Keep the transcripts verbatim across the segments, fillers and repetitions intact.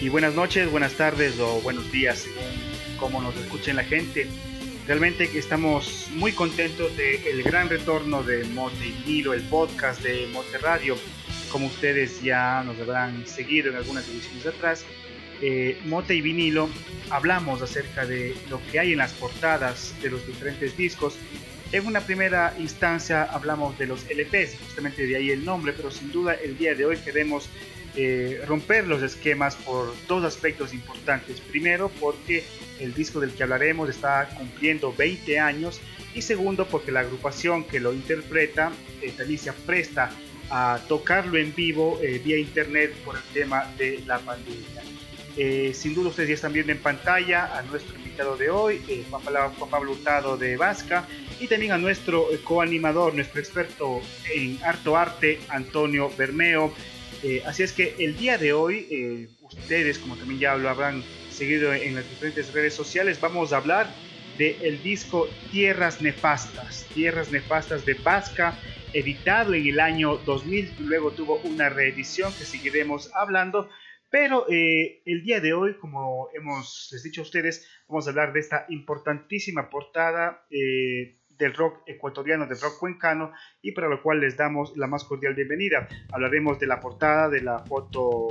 y buenas noches, buenas tardes o buenos días, según cómo nos escuchen la gente. Realmente que estamos muy contentos del gran retorno de Mote y Vinilo, el podcast de Mote Radio. Como ustedes ya nos habrán seguido en algunas ediciones atrás, eh, Mote y Vinilo hablamos acerca de lo que hay en las portadas de los diferentes discos. En una primera instancia hablamos de los L Ps, justamente de ahí el nombre, pero sin duda el día de hoy queremos eh, romper los esquemas por dos aspectos importantes. Primero, porque el disco del que hablaremos está cumpliendo veinte años, y segundo, porque la agrupación que lo interpreta eh, también se presta a tocarlo en vivo eh, vía internet por el tema de la pandemia. Eh, sin duda ustedes ya están viendo en pantalla a nuestro invitado de hoy, eh, Juan, Pablo, Juan Pablo Hurtado de Vasca, y también a nuestro eh, coanimador, nuestro experto en harto arte, Antonio Bermeo. Eh, así es que el día de hoy, eh, ustedes, como también ya lo habrán seguido en las diferentes redes sociales, vamos a hablar del disco Tierras Nefastas, Tierras Nefastas de Vasca, editado en el año dos mil, luego tuvo una reedición que seguiremos hablando. Pero eh, el día de hoy, como hemos les dicho a ustedes, vamos a hablar de esta importantísima portada eh, del rock ecuatoriano, del rock cuencano, y para lo cual les damos la más cordial bienvenida. Hablaremos de la portada, de la foto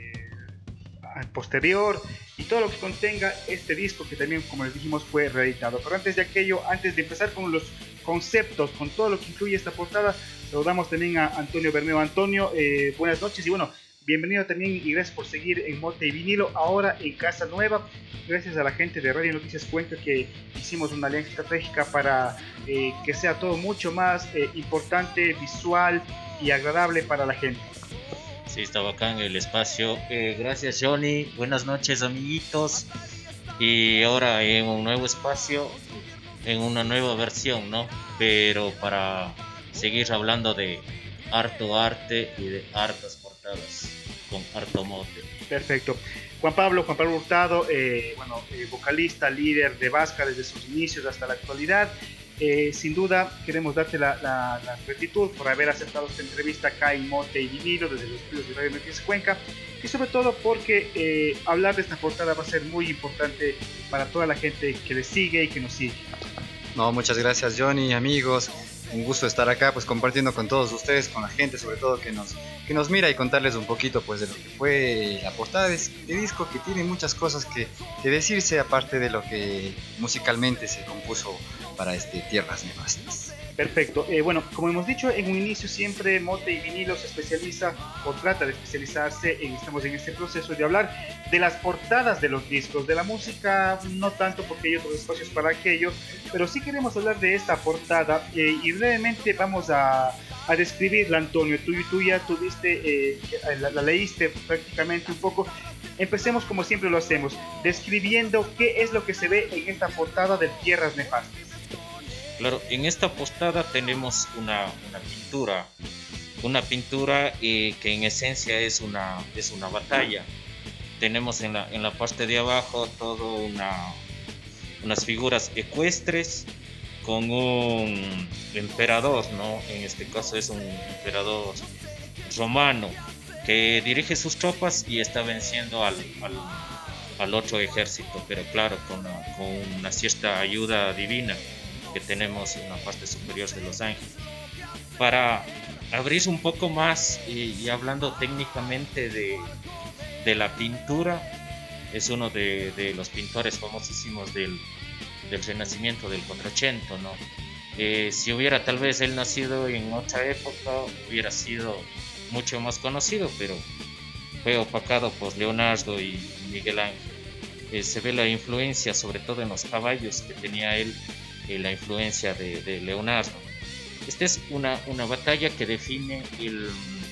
eh, posterior y todo lo que contenga este disco, que también, como les dijimos, fue reeditado. Pero antes de aquello, antes de empezar con los conceptos, con todo lo que incluye esta portada, saludamos también a Antonio Bermeo. Antonio, eh, buenas noches y bueno, bienvenido también y gracias por seguir en Mote y Vinilo, ahora en casa nueva. Gracias a la gente de Radio Noticias Cuenca, que hicimos una alianza estratégica para eh, que sea todo mucho más eh, importante, visual y agradable para la gente. Sí, está bacán el espacio. Eh, gracias, Johnny. Buenas noches, amiguitos. Y ahora en un nuevo espacio, en una nueva versión, ¿no? Pero para seguir hablando de harto arte y de hartas portadas con harto mote. Perfecto. Juan Pablo, Juan Pablo Hurtado, eh, bueno, eh, vocalista, líder de Vasca desde sus inicios hasta la actualidad. Eh, sin duda queremos darte la, la, la gratitud por haber aceptado esta entrevista acá en Mote y Vinilo desde los estudios de Radio Noticias Cuenca, y sobre todo porque eh, hablar de esta portada va a ser muy importante para toda la gente que le sigue y que nos sigue. No, muchas gracias, Johnny, amigos. Un gusto estar acá, pues compartiendo con todos ustedes, con la gente sobre todo que nos, que nos mira, y contarles un poquito pues de lo que fue la portada de este disco, que tiene muchas cosas que, que decirse, aparte de lo que musicalmente se compuso para este Tierras Nefastas. Perfecto. Eh, bueno, como hemos dicho en un inicio, siempre Mote y Vinilo se especializa o trata de especializarse en, estamos en este proceso de hablar de las portadas de los discos, de la música no tanto porque hay otros espacios para aquello, pero sí queremos hablar de esta portada eh, y brevemente vamos a, a describirla, Antonio. Tú, tú ya tuviste, eh, la, la leíste prácticamente un poco. Empecemos como siempre lo hacemos, describiendo qué es lo que se ve en esta portada de Tierras Nefastas. Claro, en esta portada tenemos una, una pintura, una pintura eh, que en esencia es una, es una batalla. Tenemos en la, en la parte de abajo todo una, unas figuras ecuestres con un emperador, ¿no? En este caso es un emperador romano que dirige sus tropas y está venciendo al, al, al otro ejército, pero claro, con una, con una cierta ayuda divina que tenemos en la parte superior de los ángeles. Para abrir un poco más y, y hablando técnicamente de, de la pintura, es uno de, de los pintores famosísimos del, del Renacimiento, del Quattrocento, ¿no? Eh, si hubiera tal vez él nacido en otra época, hubiera sido mucho más conocido, pero fue opacado por Leonardo y Miguel Ángel. Eh, se ve la influencia, sobre todo en los caballos, que tenía él, eh, la influencia de, de Leonardo. Esta es una, una batalla que define el,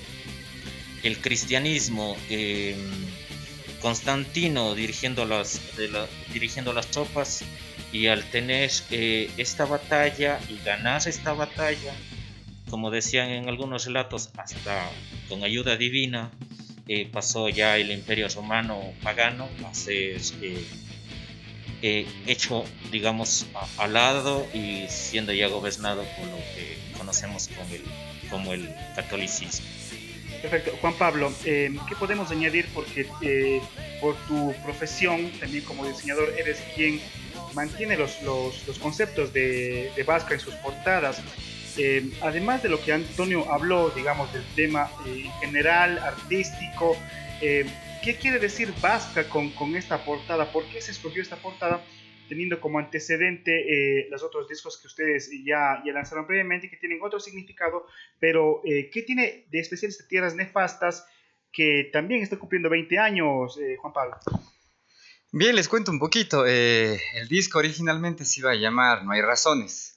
el cristianismo. Eh, Constantino dirigiendo las, de la, dirigiendo las tropas, y al tener eh, esta batalla y ganar esta batalla, como decían en algunos relatos, hasta con ayuda divina, eh, pasó ya el imperio romano pagano a ser eh, eh, hecho, digamos, a, al lado y siendo ya gobernado por lo que conocemos como el, como el catolicismo. Perfecto. Juan Pablo, eh, ¿qué podemos añadir? Porque eh, por tu profesión, también como diseñador, eres quien mantiene los, los, los conceptos de, de Vasca en sus portadas. Eh, además de lo que Antonio habló, digamos, del tema eh, general, artístico, eh, ¿qué quiere decir Vasca con, con esta portada? ¿Por qué se escogió esta portada teniendo como antecedente eh, los otros discos que ustedes ya, ya lanzaron previamente, que tienen otro significado, pero eh, ¿qué tiene de especial esta Tierras Nefastas, que también está cumpliendo veinte años, eh, Juan Pablo? Bien, les cuento un poquito. Eh, el disco originalmente se iba a llamar No hay razones.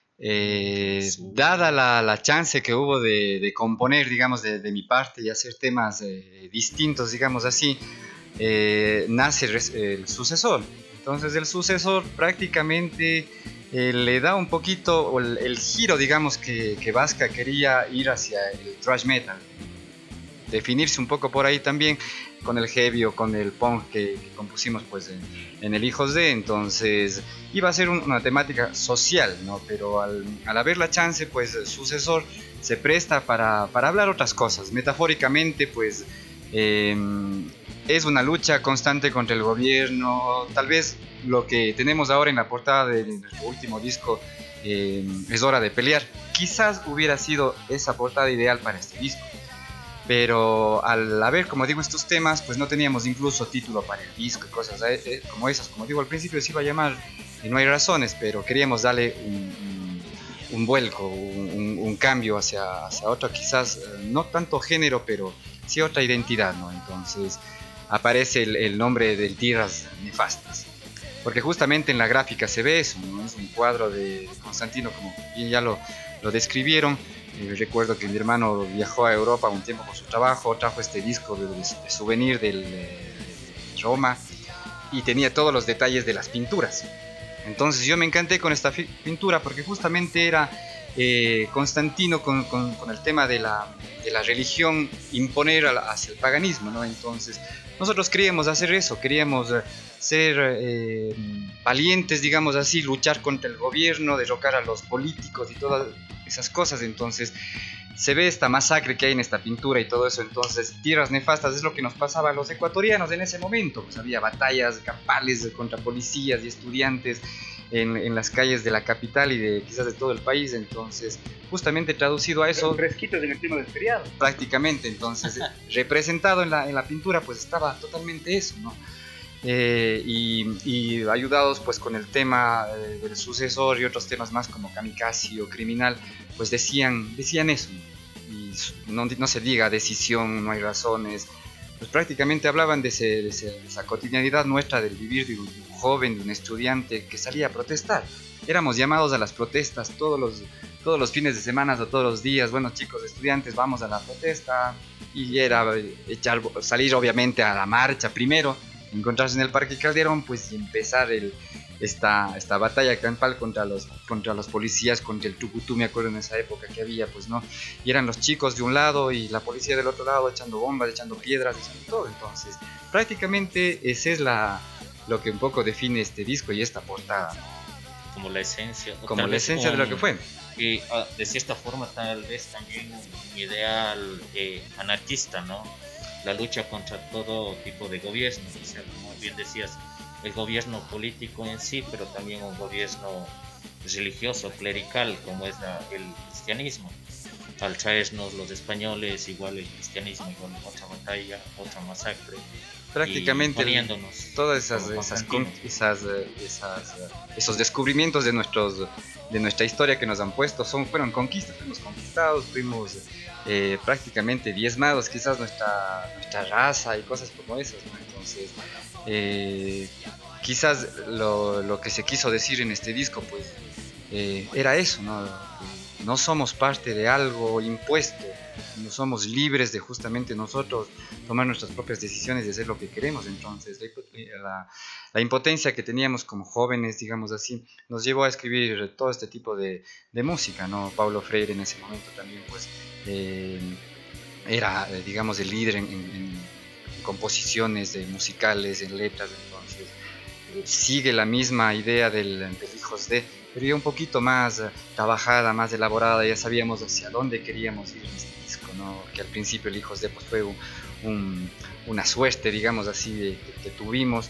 Eh, dada la, la chance que hubo de, de componer, digamos, de, de mi parte y hacer temas eh, distintos, digamos así, eh, nace el, el sucesor. Entonces el sucesor prácticamente eh, le da un poquito el, el giro, digamos, que, que Vasca quería ir hacia el thrash metal. Definirse un poco por ahí también con el heavy o con el punk que, que compusimos pues en, en el Hijos de. Entonces iba a ser un, una temática social, ¿no? Pero al, al haber la chance, pues el sucesor se presta para, para hablar otras cosas. Metafóricamente, pues eh, es una lucha constante contra el gobierno. Tal vez lo que tenemos ahora en la portada de nuestro último disco, eh, Es hora de pelear. Quizás hubiera sido esa portada ideal para este disco. Pero al haber, como digo, estos temas, pues no teníamos incluso título para el disco y cosas eh, como esas. Como digo, al principio se iba a llamar y No hay razones, pero queríamos darle un, un, un vuelco, un, un cambio hacia, hacia otro, quizás eh, no tanto género, pero sí otra identidad, ¿no? Entonces aparece el, el nombre del Tierras Nefastas, porque justamente en la gráfica se ve eso, ¿no? Es un cuadro de, de Constantino, como bien ya lo, lo describieron. Eh, recuerdo que mi hermano viajó a Europa un tiempo por su trabajo, trajo este disco de, de, de souvenir del, de, de Roma y tenía todos los detalles de las pinturas. Entonces yo me encanté con esta pintura porque justamente era eh, Constantino con, con, con el tema de la, de la religión imponer hacia el paganismo, ¿no? Entonces nosotros queríamos hacer eso, queríamos ser eh, valientes, digamos así, luchar contra el gobierno, derrocar a los políticos y todas esas cosas. Entonces se ve esta masacre que hay en esta pintura y todo eso. Entonces Tierras Nefastas es lo que nos pasaba a los ecuatorianos en ese momento. Pues había batallas campales contra policías y estudiantes en, en las calles de la capital y de quizás de todo el país. Entonces justamente traducido a eso, fresquitos en el tema del feriado prácticamente. Entonces representado en la, en la pintura pues estaba totalmente eso, ¿no? Eh, y, y ayudados pues con el tema eh, del sucesor y otros temas más como Kamikaze o Criminal, pues decían, decían eso, y no, no se diga decisión, no hay razones, pues prácticamente hablaban de, ese, de, ese, de esa cotidianidad nuestra del vivir de un, de un joven, de un estudiante que salía a protestar. Éramos llamados a las protestas todos los, todos los fines de semana o todos los días. Bueno, chicos estudiantes, vamos a la protesta, y era echar, salir obviamente a la marcha primero, encontrarse en el Parque Calderón, pues, y empezar el, esta, esta batalla campal contra los, contra los policías, contra el Tucutú. Me acuerdo en esa época que había, pues, ¿no? Y eran los chicos de un lado y la policía del otro lado echando bombas, echando piedras, echando todo. Entonces, prácticamente ese es la, lo que un poco define este disco y esta portada, ¿no? Como la esencia. Como la esencia un, de lo que fue. Y uh, de cierta forma tal vez también un ideal eh, anarquista, ¿no? La lucha contra todo tipo de gobierno, o sea, como bien decías, el gobierno político en sí, pero también un gobierno religioso, clerical, como es la, el cristianismo. Al traernos los españoles, igual el cristianismo, igual otra batalla, otra masacre. Prácticamente todas esas, esas, esas, esas, esos descubrimientos de, nuestros, de nuestra historia que nos han puesto son, fueron conquistas, fuimos conquistados, fuimos eh, prácticamente diezmados, quizás nuestra, nuestra raza y cosas como esas, ¿no? Entonces, eh, quizás lo, lo que se quiso decir en este disco, pues, eh, era eso, ¿no? No somos parte de algo impuesto, no somos libres de justamente nosotros tomar nuestras propias decisiones y hacer lo que queremos. Entonces la, la impotencia que teníamos como jóvenes, digamos así, nos llevó a escribir todo este tipo de, de música, ¿no? Paulo Freire en ese momento también pues eh, era, digamos, el líder en, en, en composiciones de musicales, en letras. Entonces sigue la misma idea del, del Hijos de, pero ya un poquito más trabajada, más elaborada. Ya sabíamos hacia dónde queríamos ir en este disco, ¿no? Que al principio el Hijos de pues fue un, un, una suerte, digamos así, de, de, que tuvimos,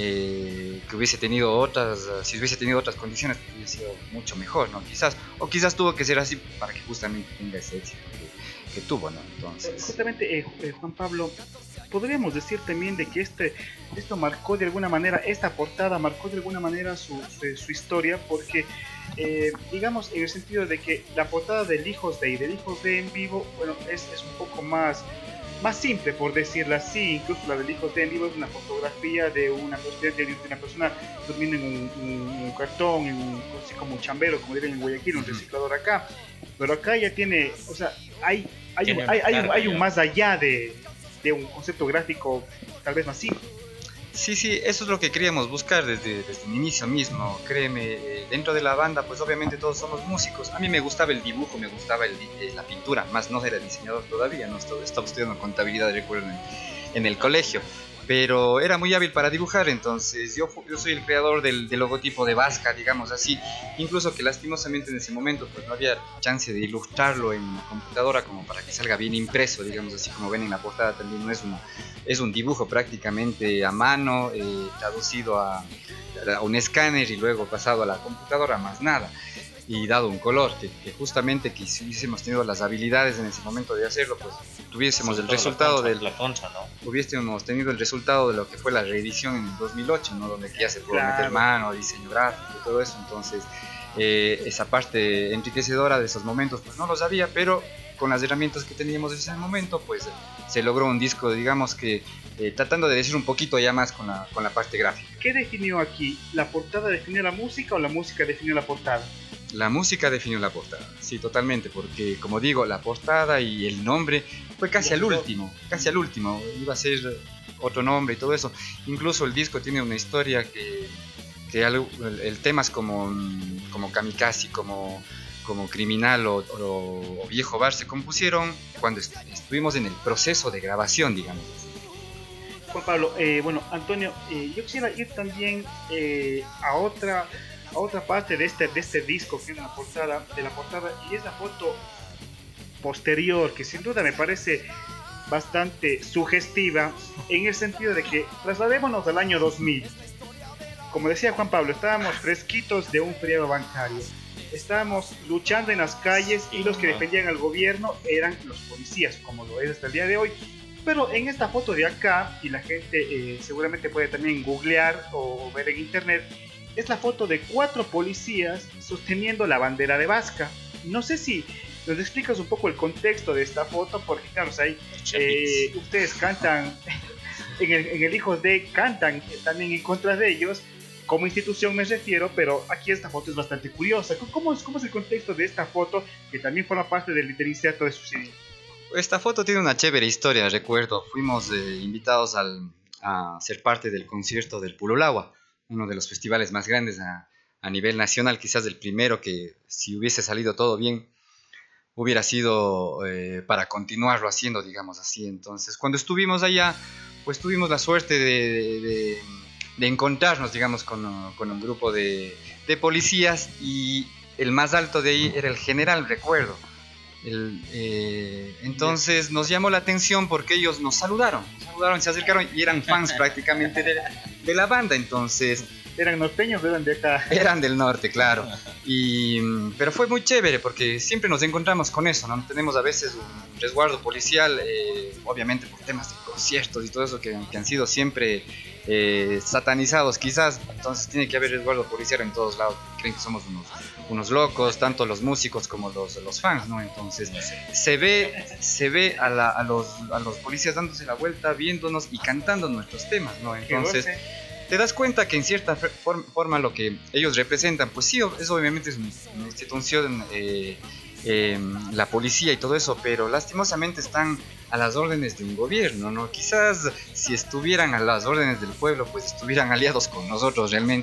eh, que hubiese tenido otras, si hubiese tenido otras condiciones, pues hubiese sido mucho mejor, ¿no? Quizás, o quizás tuvo que ser así para que justamente tenga ese éxito que, que tuvo, ¿no? Entonces... Justamente, eh, eh, Juan Pablo, podríamos decir también de que este, esto marcó de alguna manera, esta portada marcó de alguna manera su, su, su historia, porque eh, digamos en el sentido de que la portada del Hijos de y del Hijos de en vivo, bueno, es, es un poco más, más simple, por decirlo así. Incluso la del Hijos de en vivo es una fotografía de una, de una persona durmiendo en un, un, un cartón, en un, así como un chambero, como dirían en Guayaquil, un reciclador acá. Pero acá ya tiene, o sea, hay, hay, un, hay, hay, un, hay un más allá de, de un concepto gráfico tal vez más simple. Sí, sí, eso es lo que queríamos buscar desde, desde el inicio mismo, créeme, dentro de la banda pues obviamente todos somos músicos, a mí me gustaba el dibujo, me gustaba el, la pintura, más no era diseñador todavía, no estaba, estaba estudiando contabilidad, recuerdo, en, en el colegio, pero era muy hábil para dibujar, entonces yo, yo soy el creador del, del logotipo de Vasca, digamos así, incluso que lastimosamente en ese momento pues no había chance de ilustrarlo en la computadora como para que salga bien impreso, digamos así, como ven en la portada también no es una, es un dibujo prácticamente a mano, eh, traducido a, a un escáner y luego pasado a la computadora, más nada, y dado un color, que, que justamente que si hubiésemos tenido las habilidades en ese momento de hacerlo, pues tuviésemos el resultado del... La concha, ¿no? Hubiésemos tenido el resultado de lo que fue la reedición en el dos mil ocho, ¿no? Donde ya se pudo Claro. meter mano, diseño gráfico y todo eso, entonces eh, esa parte enriquecedora de esos momentos pues no lo sabía, pero con las herramientas que teníamos en ese momento pues se logró un disco, digamos que eh, tratando de decir un poquito ya más con la, con la parte gráfica. ¿Qué definió aquí? ¿La portada definió la música o la música definió la portada? La música definió la portada, sí, totalmente, porque como digo, la portada y el nombre fue casi al último, casi al último, iba a ser otro nombre y todo eso. Incluso el disco tiene una historia que, que el, el temas como, como Kamikaze, como, como Criminal o, o, o Viejo Bar se compusieron cuando est estuvimos en el proceso de grabación, digamos. Juan Pablo, eh, bueno, Antonio, eh, yo quisiera ir también eh, a otra... a otra parte de este, de este disco que es la portada, de la portada, y es la foto posterior, que sin duda me parece bastante sugestiva, en el sentido de que trasladémonos al año dos mil. Como decía Juan Pablo, estábamos fresquitos de un feriado bancario, estábamos luchando en las calles y los que defendían al gobierno eran los policías, como lo es hasta el día de hoy. Pero en esta foto de acá, y la gente eh, seguramente puede también googlear o ver en internet, es la foto de cuatro policías sosteniendo la bandera de Vasca. No sé si nos explicas un poco el contexto de esta foto, porque claro, o sea, eh, ustedes cantan, en el, en el Hijos de cantan también en contra de ellos, como institución me refiero, pero aquí esta foto es bastante curiosa. ¿Cómo es, cómo es el contexto de esta foto, que también forma parte del inserto de su C D? Esta foto tiene una chévere historia, recuerdo, fuimos eh, invitados al, a ser parte del concierto del Pululagua, uno de los festivales más grandes a, a nivel nacional, quizás el primero que si hubiese salido todo bien hubiera sido eh, para continuarlo haciendo, digamos así. Entonces cuando estuvimos allá pues tuvimos la suerte de, de, de encontrarnos, digamos, con, con un grupo de, de policías, y el más alto de ahí era el general, recuerdo. El, eh, entonces nos llamó la atención porque ellos nos saludaron, nos saludaron, se acercaron y eran fans prácticamente de, de la banda. Entonces eran norteños, eran de acá, eran del norte, claro. Y pero fue muy chévere porque siempre nos encontramos con eso, ¿no? Tenemos a veces un resguardo policial, eh, obviamente por temas de conciertos y todo eso que, que han sido siempre eh, satanizados quizás. Entonces tiene que haber resguardo policial en todos lados, creen que somos unos unos locos, tanto los músicos como los, los fans, ¿no? Entonces se ve, se ve a, la, a, los, a los policías dándose la vuelta, viéndonos y cantando nuestros temas, ¿no? Entonces te das cuenta que en cierta forma, forma lo que ellos representan, pues sí, es, obviamente es una institución, eh, eh, la policía y todo eso, pero lastimosamente están a las órdenes de un gobierno, ¿no? Quizás si estuvieran a las órdenes del pueblo, pues estuvieran aliados con nosotros realmente,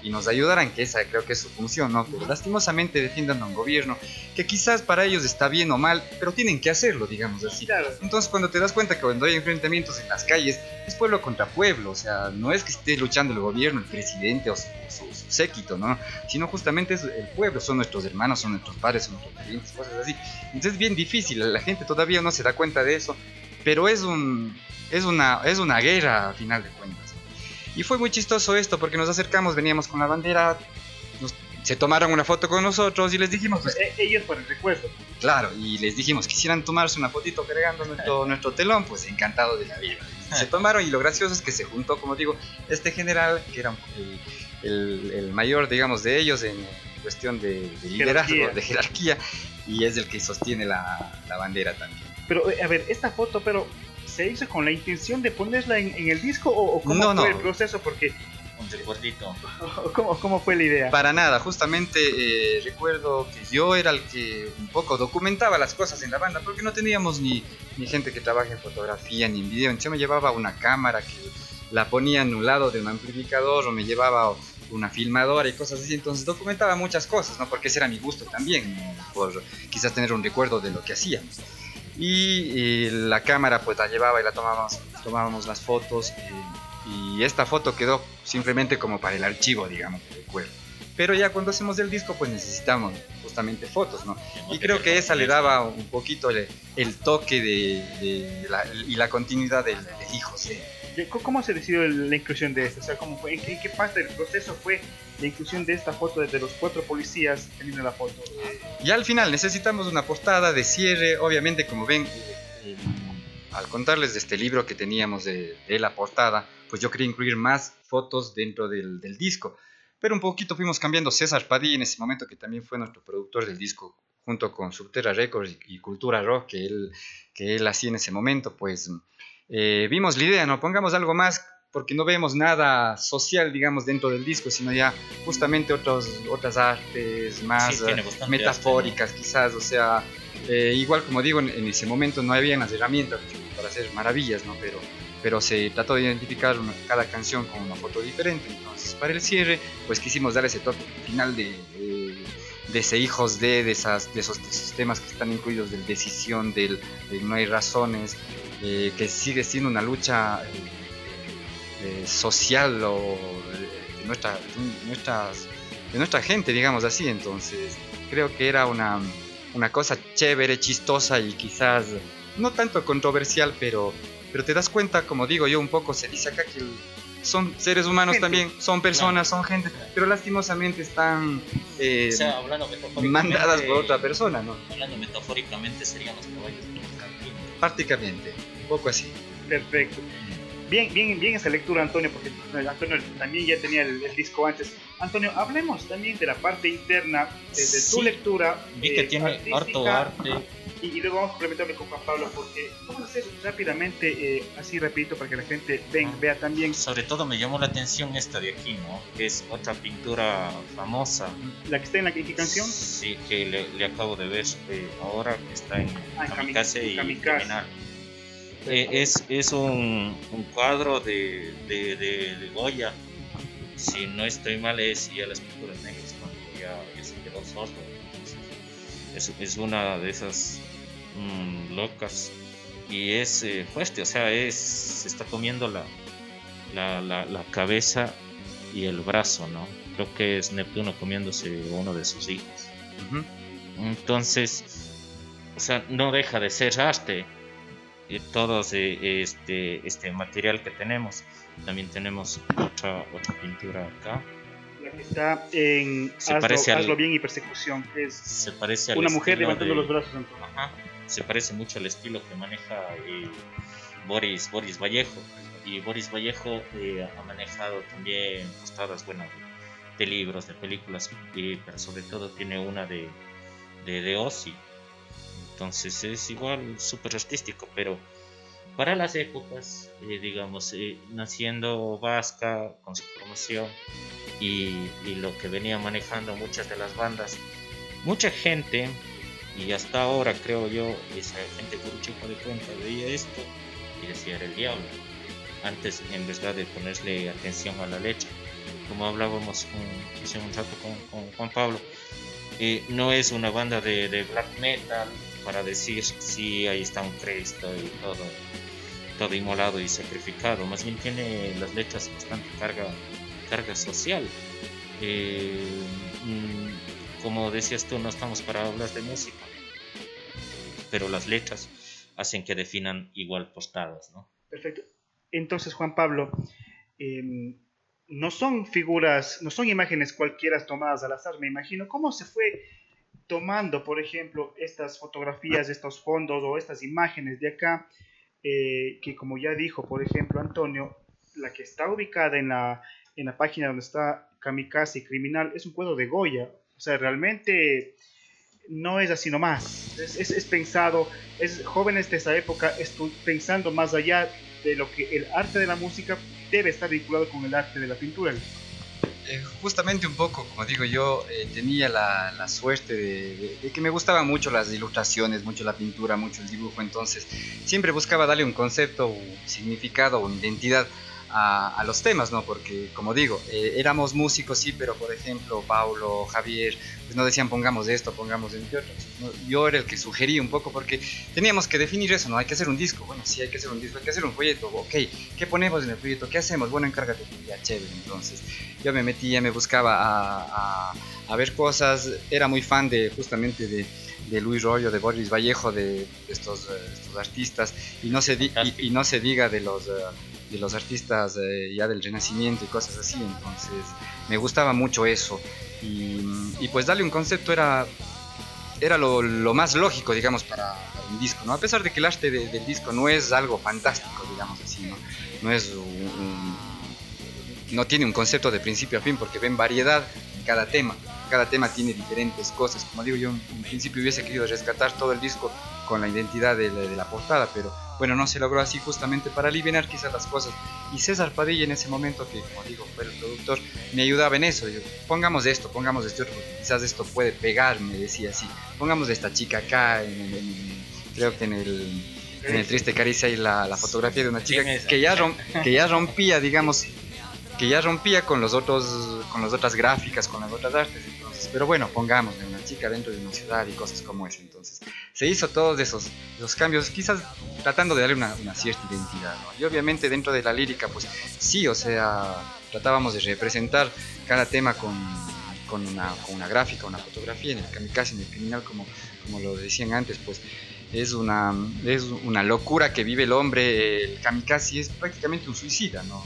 y nos ayudaran, que esa creo que es su función, ¿no? Pero lastimosamente defienden a un gobierno que quizás para ellos está bien o mal, pero tienen que hacerlo, digamos así. Claro. Entonces cuando te das cuenta que cuando hay enfrentamientos en las calles, es pueblo contra pueblo, o sea, no es que esté luchando el gobierno, el presidente o su, su, su séquito, ¿no? Sino justamente es el pueblo, son nuestros hermanos, son nuestros padres, son nuestros parientes, cosas así. Entonces es bien difícil, la gente todavía no se da cuenta de eso, pero es, un, es, una, es una guerra a final de cuentas. Y fue muy chistoso esto porque nos acercamos, veníamos con la bandera, nos, se tomaron una foto con nosotros y les dijimos... Pues, eh, ellos por el recuerdo. Claro, y les dijimos, quisieran tomarse una fotito cargando nuestro, nuestro telón, pues encantado de la vida. Se tomaron y lo gracioso es que se juntó, como digo, este general, que era el, el, el mayor, digamos, de ellos en cuestión de, de liderazgo, jerarquía. de jerarquía, y es el que sostiene la, la bandera también. Pero, a ver, esta foto, pero... ¿se hizo con la intención de ponerla en, en el disco o, o cómo no, fue no. el proceso? Porque un recuerdito. ¿Cómo, ¿Cómo fue la idea? Para nada, justamente eh, recuerdo que yo era el que un poco documentaba las cosas en la banda, porque no teníamos ni, ni gente que trabaje en fotografía ni en video. Entonces me llevaba una cámara que la ponía en un lado de un amplificador, o me llevaba una filmadora y cosas así. Entonces documentaba muchas cosas, ¿no? Porque ese era mi gusto también, ¿no? Por quizás tener un recuerdo de lo que hacíamos. Y, y la cámara pues la llevaba y la tomábamos, tomábamos las fotos, y, y esta foto quedó simplemente como para el archivo, digamos, del recuerdo. Pero ya cuando hacemos el disco pues necesitamos justamente fotos, ¿no? Y creo que esa le daba un poquito el, el toque de, de la, y la continuidad del, del hijo, sí. ¿Cómo se decidió la inclusión de esto? O sea, ¿cómo fue? ¿En, qué, ¿En qué parte del proceso fue la inclusión de esta foto desde los cuatro policías teniendo la foto? Y al final necesitamos una postada de cierre, obviamente como ven, eh, eh, al contarles de este libro que teníamos de, de la portada, pues yo quería incluir más fotos dentro del, del disco, pero un poquito fuimos cambiando. César Padilla en ese momento, que también fue nuestro productor del disco, junto con Subterra Records y, y Cultura Rock, que él, que él hacía en ese momento, pues... Eh, vimos la idea, no pongamos algo más, porque no vemos nada social, digamos, dentro del disco, sino ya justamente otros, otras artes más sí, uh, metafóricas, arte, ¿no? Quizás, o sea, eh, igual como digo, en, en ese momento no había las herramientas para hacer maravillas, ¿no? Pero, pero se trató de identificar una, cada canción con una foto diferente. Entonces, para el cierre, pues quisimos dar ese toque final de, de, de ese hijos de, de, esas, de, esos, de esos temas que están incluidos, de decisión, del, de no hay razones. Eh, que sigue siendo una lucha eh, eh, social o de, de, nuestra, de, nuestras, de nuestra gente, digamos así. Entonces creo que era una, una cosa chévere, chistosa y quizás no tanto controversial, pero, pero te das cuenta, como digo yo, un poco se dice acá que son seres humanos gente. También, son personas, claro. Son gente, pero lastimosamente están eh, o sea, hablando mandadas por otra persona, ¿no? Hablando metafóricamente serían los caballos. Prácticamente, un poco así. Perfecto. Bien, bien, bien esa lectura, Antonio, porque Antonio también ya tenía el, el disco antes. Antonio, hablemos también de la parte interna, desde sí, tu lectura. Vi que eh, tiene harto arte. Y, y luego vamos a complementarme con Juan Pablo, porque vamos a hacer rápidamente, eh, así rapidito, para que la gente ven, ah, vea también. Sobre todo me llamó la atención esta de aquí, ¿no? Que es otra pintura famosa. ¿La que está en la ¿en qué canción? Sí, que le, le acabo de ver eh, ahora, que está en ah, Kamikaze y Kamikaze. Criminal. Eh, es, es un, un cuadro de, de, de, de Goya. Si no estoy mal, es ya las pinturas negras, cuando ya, ya se quedó sordo. Es, es una de esas mmm, locas y es eh, fuerte, o sea, es, se está comiendo la, la, la, la cabeza y el brazo, ¿no? Creo que es Neptuno comiéndose uno de sus hijos. Uh-huh. Entonces, o sea, no deja de ser arte. Y todo eh, este, este material que tenemos. También tenemos otra, otra pintura acá. La que está en se Hazlo, parece al, Hazlo Bien y Persecución, que es se parece al una mujer levantando de, los brazos. Ajá, se parece mucho al estilo que maneja eh, Boris, Boris Vallejo. Y Boris Vallejo eh, ha manejado también postadas, bueno, de, de libros, de películas, eh, pero sobre todo tiene una de, de, de Ozzy. Entonces es igual súper artístico, pero para las épocas, eh, digamos, eh, naciendo Vasca con su promoción y, y lo que venía manejando muchas de las bandas, mucha gente, y hasta ahora creo yo, esa gente por un chico de cuenta veía esto y decía era el diablo, antes en vez de ponerle atención a la letra. como hablábamos con, hace un rato con, con Juan Pablo, eh, no es una banda de, de black metal para decir sí, ahí está un Cristo y todo, todo inmolado y sacrificado. Más bien tiene las letras bastante carga, carga social. Eh, mm, como decías tú, no estamos para hablar de música, pero las letras hacen que definan igual postadas, ¿no? Perfecto. Entonces, Juan Pablo, eh, no son figuras, no son imágenes cualquiera tomadas al azar, me imagino. ¿Cómo se fue tomando, por ejemplo, estas fotografías, estos fondos o estas imágenes de acá? Eh, que como ya dijo, por ejemplo, Antonio, la que está ubicada en la, en la página donde está Kamikaze Criminal es un cuadro de Goya. O sea, realmente no es así nomás. Es, es, es pensado, es jóvenes de esa época estu- pensando más allá de lo que el arte de la música debe estar vinculado con el arte de la pintura. Eh, justamente un poco, como digo yo, eh, tenía la, la suerte de, de, de que me gustaban mucho las ilustraciones, mucho la pintura, mucho el dibujo, entonces siempre buscaba darle un concepto, un significado, una identidad a, a los temas, ¿no? Porque, como digo, eh, éramos músicos, sí, pero por ejemplo, Paulo, Javier, pues no decían pongamos esto, pongamos entre otros, ¿no? Yo era el que sugería un poco porque teníamos que definir eso, ¿no? Hay que hacer un disco, bueno, sí, hay que hacer un disco, hay que hacer un folleto, ok, ¿qué ponemos en el folleto? ¿Qué hacemos? Bueno, encárgate, ya, chévere, entonces yo me metía, me buscaba a, a, a ver cosas, era muy fan de justamente de, de Luis Rollo, de Boris Vallejo, de, de estos, uh, estos artistas, y no, se di, y, y no se diga de los, uh, de los artistas uh, ya del Renacimiento y cosas así, entonces me gustaba mucho eso, y, y pues darle un concepto era, era lo, lo más lógico, digamos, para, para un disco, ¿no? A pesar de que el arte de, del disco no es algo fantástico, digamos así, ¿no? No es un, un no tiene un concepto de principio a fin porque ven variedad en cada tema, cada tema tiene diferentes cosas, como digo yo en principio hubiese querido rescatar todo el disco con la identidad de la, de la portada, pero bueno, no se logró así justamente para aliviar quizás las cosas, y César Padilla en ese momento, que como digo fue el productor, me ayudaba en eso, yo, pongamos esto, pongamos este otro, porque quizás esto puede pegar, me decía así, pongamos de esta chica acá, en, en, en, creo que en el, en el Triste Caricia hay la, la fotografía de una chica que ya, rom, que ya rompía, digamos, que ya rompía con los otros, con las otras gráficas, con las otras artes, entonces, pero bueno, pongamos una chica dentro de una ciudad y cosas como esa, entonces se hizo todos esos, esos cambios, quizás tratando de darle una, una cierta identidad, ¿no? Y obviamente dentro de la lírica, pues sí, o sea, tratábamos de representar cada tema con, con, una, con una gráfica, una fotografía, en el Kamikaze, en el Criminal, como, como lo decían antes, pues es una, es una locura que vive el hombre, el Kamikaze es prácticamente un suicida, ¿no?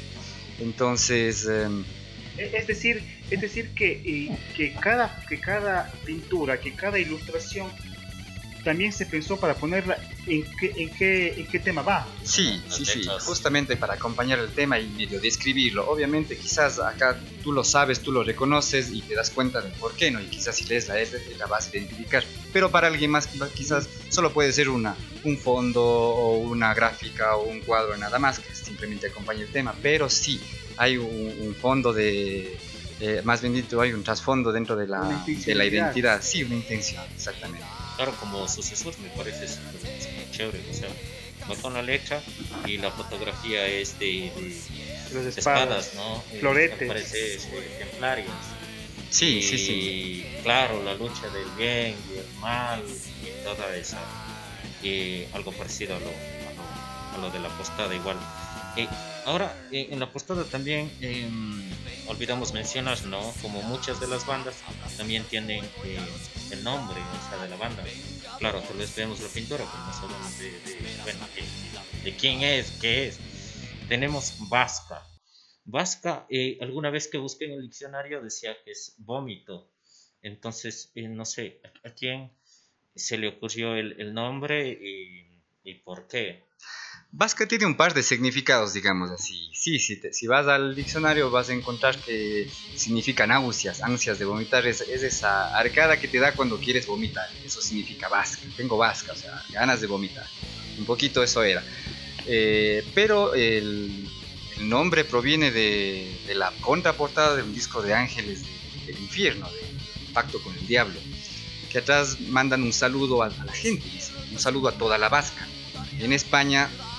Entonces, eh, es decir, es decir que, eh, que, cada, que cada pintura, que cada ilustración también se pensó para ponerla en qué, en qué, en qué tema va. Sí, sí, sí, justamente para acompañar el tema y medio describirlo. Obviamente, quizás acá tú lo sabes, tú lo reconoces y te das cuenta del por qué, ¿no? Y quizás si lees la F la vas a identificar. Pero para alguien más, quizás solo puede ser una, un fondo o una gráfica o un cuadro nada más que simplemente acompañe el tema. Pero sí, hay un, un fondo de... Eh, más bien dicho, hay un trasfondo dentro de la, de la identidad. Sí, una intención, exactamente. Claro, como sucesor me parece súper chévere, o sea, no con la letra y la fotografía es de, de, Los de espadas, espadas, ¿no? floretes. Eh, parece eh, templarios. Sí, y, sí, sí. Claro, la lucha del bien y el mal y toda esa, y algo parecido a lo, a lo, a lo de la portada igual. Eh, ahora, eh, en la portada también eh, olvidamos mencionar, ¿no? Como muchas de las bandas también tienen eh, el nombre, o sea, de la banda. Claro, tal vez vemos la pintura, pero no sabemos de, de, bueno, de, de quién es, qué es. Tenemos Vasca. Vasca, eh, alguna vez que busqué en el diccionario decía que es vómito. Entonces, eh, no sé, ¿a, a quién se le ocurrió el, el nombre y, y por qué? Vasca tiene un par de significados, digamos así. Sí, sí te, si vas al diccionario vas a encontrar que significa náuseas, ansias de vomitar. Es, es esa arcada que te da cuando quieres vomitar. Eso significa vasca. Tengo vasca, o sea, ganas de vomitar. Un poquito eso era. Eh, pero el, el nombre proviene de, de la contraportada de un disco de Ángeles del Infierno, de Pacto con el Diablo. Que atrás mandan un saludo a, a la gente, un saludo a toda la vasca. En España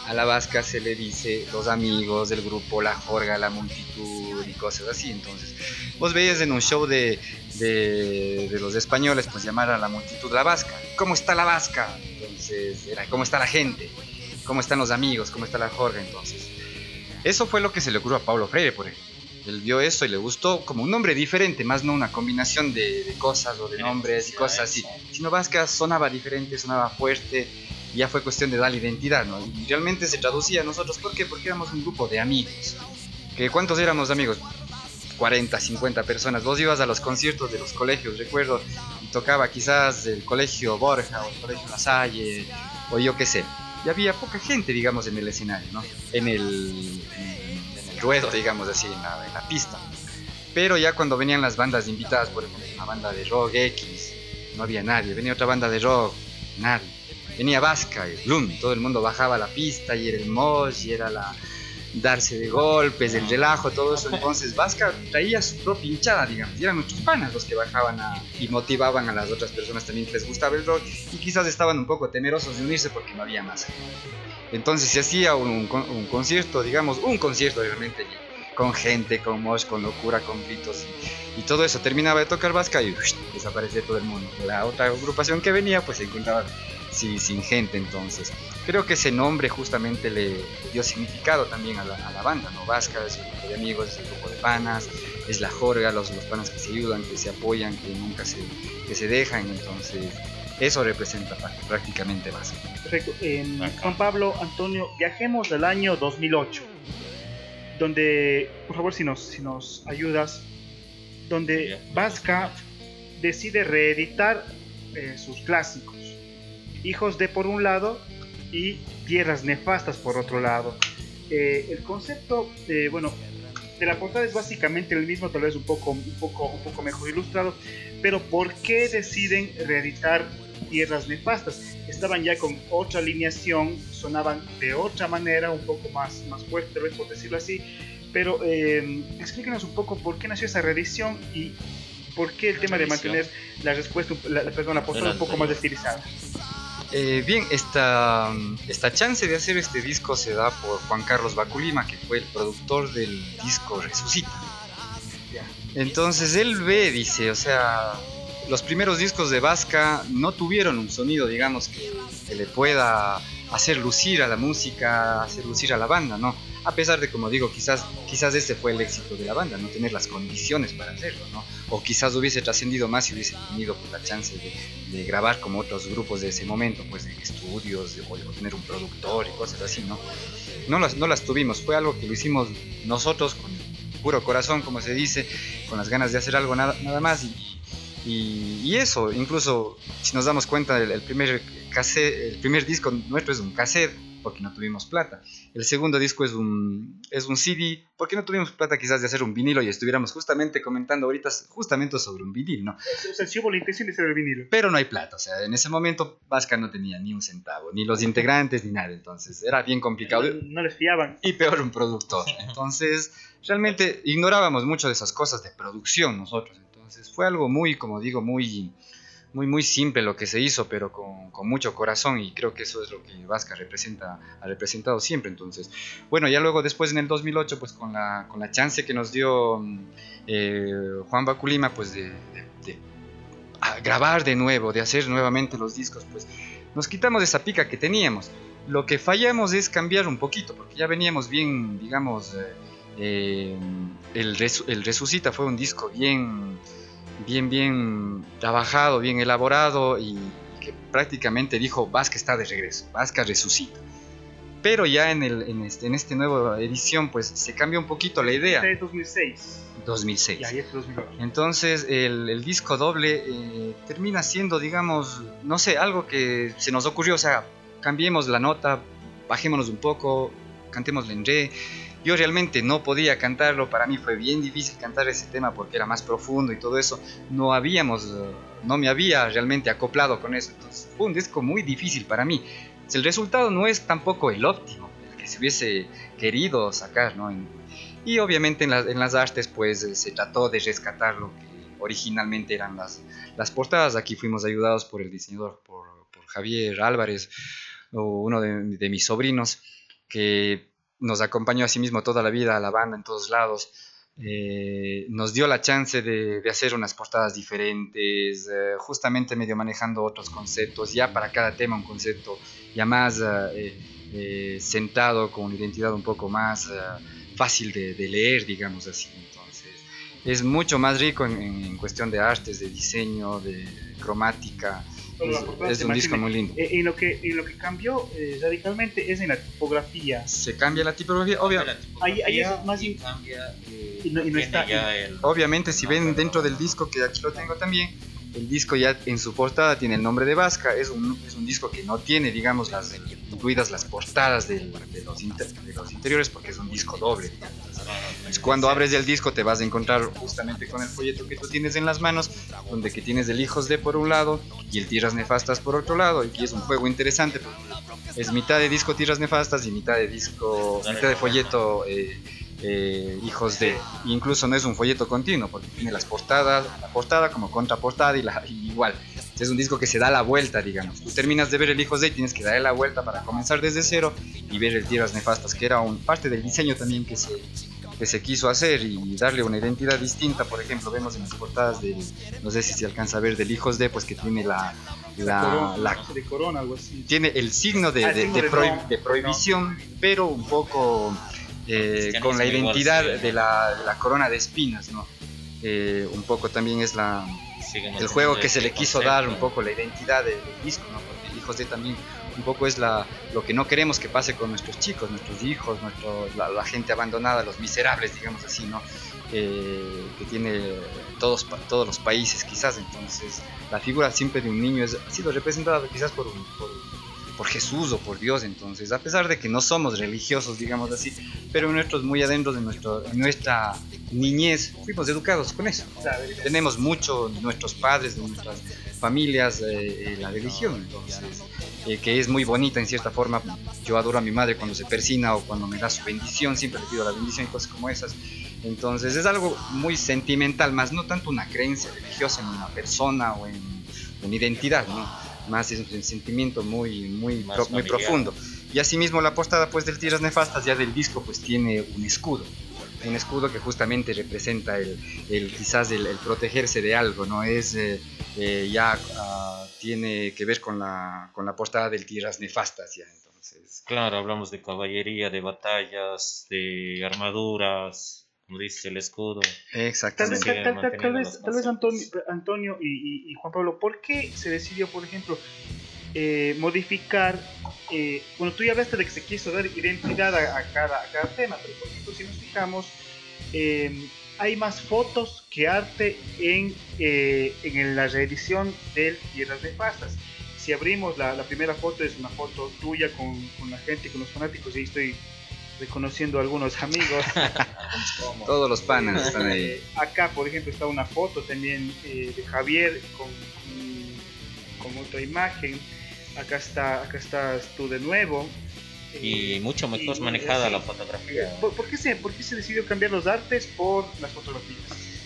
a la vasca se le dice los amigos del grupo, la jorga, la multitud y cosas así. Entonces, vos veías en un show de, de, de los españoles, pues llamar a la multitud la vasca. ¿Cómo está la vasca? Entonces, era ¿cómo está la gente? ¿Cómo están los amigos? ¿Cómo está la jorga? Entonces, eso fue lo que se le ocurrió a Paulo Freire, por ejemplo. Él vio eso y le gustó como un nombre diferente, más no una combinación de, de cosas o de nombres y cosas así, sino vasca sonaba diferente, sonaba fuerte, y ya fue cuestión de darle identidad, ¿no? Y realmente se traducía a nosotros, ¿por qué? Porque éramos un grupo de amigos. ¿Que ¿Cuántos éramos amigos? cuarenta, cincuenta personas. Vos ibas a los conciertos de los colegios, recuerdo, y tocaba quizás el colegio Borja o el colegio La Salle, o yo qué sé. Y había poca gente, digamos, en el escenario, ¿no? En el... En, ruedo, digamos así, en la, en la pista. Pero ya cuando venían las bandas invitadas, por ejemplo, una banda de rock X, no había nadie. Venía otra banda de rock, nadie. Venía Vasca y Bloom, todo el mundo bajaba a la pista y era el mosh, y era la darse de golpes, el relajo, todo eso. Entonces Vasca traía su propia hinchada, digamos, y eran nuestros panas los que bajaban a, y motivaban a las otras personas también que les gustaba el rock, y quizás estaban un poco temerosos de unirse porque no había más. Entonces se hacía un, un, un concierto, digamos, un concierto realmente, con gente, con mosh, con locura, con gritos, y, y todo eso. Terminaba de tocar Vasca y uff, desaparecía todo el mundo. La otra agrupación que venía pues se encontraba sí, sin gente. Entonces creo que ese nombre justamente le, le dio significado también a la, a la banda, ¿no? Vasca es un grupo de amigos, es un grupo de panas, es la jorga, los, los panas que se ayudan, que se apoyan, que nunca se, que se dejan. Entonces eso representa prácticamente Vasca. Perfecto. Eh, Juan Pablo, Antonio, viajemos al año dos mil ocho, donde, por favor, si nos, si nos ayudas, donde Vasca decide reeditar eh, sus clásicos, Hijos de por un lado y Tierras Nefastas por otro lado. Eh, el concepto, eh, bueno, de la portada es básicamente el mismo, tal vez un poco, un poco, un poco mejor ilustrado, pero ¿por qué deciden reeditar Tierras Nefastas? Estaban ya con otra alineación, sonaban de otra manera, un poco más, más fuerte, tal vez por decirlo así, pero eh, explíquenos un poco por qué nació esa reedición y por qué el tema de mantener la respuesta, la, perdón, la portada un poco más estilizada. Eh, bien, esta, esta chance de hacer este disco se da por Juan Carlos Baculima, que fue el productor del disco Resucita. Entonces él ve, dice, o sea, los primeros discos de Vasca no tuvieron un sonido, digamos, que, que le pueda hacer lucir a la música, hacer lucir a la banda, ¿no? A pesar de, como digo, quizás, quizás ese fue el éxito de la banda, no tener las condiciones para hacerlo, ¿no? O quizás hubiese trascendido más si hubiese tenido pues, la chance de, de grabar como otros grupos de ese momento, pues de estudios, de, o de tener un productor y cosas así, ¿no? No las, no las tuvimos, fue algo que lo hicimos nosotros con puro corazón, como se dice, con las ganas de hacer algo nada, nada más. Y, y, y eso, incluso si nos damos cuenta, el, el, primer cassette, el primer disco nuestro es un cassette, porque no tuvimos plata. El segundo disco es un, es un C D, porque no tuvimos plata quizás de hacer un vinilo y estuviéramos justamente comentando ahorita justamente sobre un vinilo, ¿no? O sea, sí hubo la intención de hacer el vinilo. Pero no hay plata, o sea, en ese momento Vasca no tenía ni un centavo, ni los integrantes, ni nada, entonces era bien complicado. No, no les fiaban. Y peor un productor. Entonces, realmente ignorábamos mucho de esas cosas de producción nosotros. Entonces, fue algo muy, como digo, muy... Muy, muy simple lo que se hizo, pero con, con mucho corazón, y creo que eso es lo que Vasca representa, ha representado siempre. Entonces, bueno, ya luego después en el dos mil ocho, pues con la, con la chance que nos dio eh, Juan Baculima, pues de, de, de grabar de nuevo, de hacer nuevamente los discos, pues nos quitamos esa pica que teníamos. Lo que fallamos es cambiar un poquito, porque ya veníamos bien, digamos, eh, eh, el, Resu- el Resucita fue un disco bien... bien, bien trabajado, bien elaborado, y que prácticamente dijo, Vasca está de regreso, Vasca resucita. Pero ya en, el, en, este, en esta nueva edición, pues se cambió un poquito la idea. Este es dos mil seis. dos mil seis. Y ahí es dos mil ocho. Entonces el, el disco doble eh, termina siendo, digamos, no sé, algo que se nos ocurrió, o sea, cambiemos la nota, bajémonos un poco, cantémosle en re. Yo realmente no podía cantarlo, para mí fue bien difícil cantar ese tema porque era más profundo y todo eso. No habíamos, no me había realmente acoplado con eso, entonces fue un disco muy difícil para mí. El resultado no es tampoco el óptimo, el que se hubiese querido sacar, ¿no? Y obviamente en, la, en las artes pues se trató de rescatar lo que originalmente eran las, las portadas. Aquí fuimos ayudados por el diseñador, por, por Javier Álvarez, uno de, de mis sobrinos. que nos acompañó asimismo toda la vida a la banda en todos lados. Eh, nos dio la chance de, de hacer unas portadas diferentes, eh, justamente medio manejando otros conceptos, ya para cada tema un concepto ya más eh, eh, sentado, con una identidad un poco más eh, fácil de, de leer, digamos así. Entonces es mucho más rico en, en cuestión de artes, de diseño, de cromática. Es, es un disco muy lindo. En lo que, en lo que cambió eh, radicalmente es en la tipografía. Se cambia la tipografía, obviamente. Ahí, ahí es más y cambia. Eh, y no, y no está, ya el, obviamente, si no, ven no, dentro no, del disco, que aquí lo tengo también, el disco ya en su portada tiene el nombre de Vasca. Es un, es un disco que no tiene, digamos, las incluidas las portadas del, de, los inter, de los interiores, porque es un disco doble. Entonces, cuando abres el disco te vas a encontrar justamente con el folleto que tú tienes en las manos, donde que tienes el Hijos de por un lado y el Tierras Nefastas por otro lado, y es un juego interesante porque es mitad de disco Tierras Nefastas y mitad de disco, mitad de folleto eh, eh, Hijos de. Incluso no es un folleto continuo porque tiene las portadas, la portada como contraportada y, la, y igual. Es un disco que se da la vuelta, digamos. Tú terminas de ver el Hijos de y tienes que darle la vuelta para comenzar desde cero y ver el Tierras Nefastas, que era un, parte del diseño también que se, que se quiso hacer y darle una identidad distinta. Por ejemplo, vemos en las portadas del, no sé si se alcanza a ver, del Hijos de, pues que tiene la, la, corona, la de corona, algo así. Tiene el signo de, ah, de, signo de, de, prohib, no, de prohibición, no. Pero un poco eh, con la identidad igual, sí, de, la, de la corona de espinas, ¿no? Eh, un poco también es la el juego que se le quiso concepto, dar un poco la identidad del disco, ¿no? Porque Hijos de también un poco es la, lo que no queremos que pase con nuestros chicos, nuestros hijos, nuestro, la, la gente abandonada, los miserables, digamos así, ¿no? Eh, que tiene todos, todos los países quizás. Entonces la figura siempre de un niño es, ha sido representada quizás por, un, por, por Jesús o por Dios. Entonces, a pesar de que no somos religiosos, digamos así, pero en nuestros muy adentro de nuestro, en nuestra niñez fuimos educados con eso. Tenemos mucho de nuestros padres, de nuestras familias, eh, la religión, entonces, eh, que es muy bonita en cierta forma. Yo adoro a mi madre cuando se persina o cuando me da su bendición, siempre le pido la bendición y cosas como esas. Entonces es algo muy sentimental, más no tanto una creencia religiosa en una persona o en una identidad, ¿no? Más es un sentimiento muy, muy, pro, muy profundo. Y asimismo la portada pues del Tierras Nefastas ya del disco pues tiene un escudo. Un escudo que justamente representa el, el quizás el, el protegerse de algo, ¿no? Es eh, eh, ya uh, tiene que ver con la, con la portada del Tierras Nefastas ya, entonces. Claro, hablamos de caballería, de batallas, de armaduras, como dice el escudo. Exactamente. Tal vez, tal, tal, tal vez, tal vez Antonio, Antonio y, y, y Juan Pablo, ¿por qué se decidió, por ejemplo, eh, modificar? Eh, bueno, tú ya hablaste de que se quiso dar identidad a, a, cada, a cada tema, pero por ejemplo, si nos fijamos, eh, hay más fotos que arte en, eh, en la reedición del Tierras Nefastas. Si abrimos la, la primera foto, es una foto tuya con, con la gente, con los fanáticos, y ahí estoy reconociendo a algunos amigos. Todos los panas están ahí. Eh, acá, por ejemplo, está una foto también eh, de Javier con, con, con otra imagen. Acá está, acá estás tú de nuevo. Y eh, mucho mejor y, manejada sí, la fotografía. ¿Por, por, qué se, ¿Por qué se decidió cambiar los artes por las fotografías?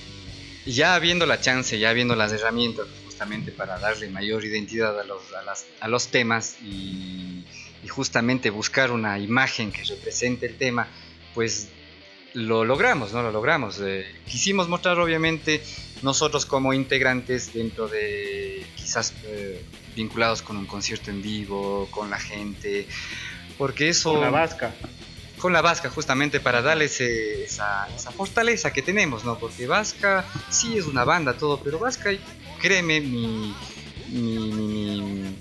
Ya habiendo la chance, ya habiendo las herramientas justamente para darle mayor identidad a los, a las, a los temas y, y justamente buscar una imagen que represente el tema, pues lo logramos, ¿no? Lo logramos. Eh, quisimos mostrar obviamente nosotros como integrantes dentro de quizás eh, vinculados con un concierto en vivo, con la gente, porque eso... Con la Vasca. Con la Vasca, justamente para darle ese, esa, esa fortaleza que tenemos, ¿no? Porque Vasca sí es una banda, todo, pero Vasca, créeme, mi... mi, mi, mi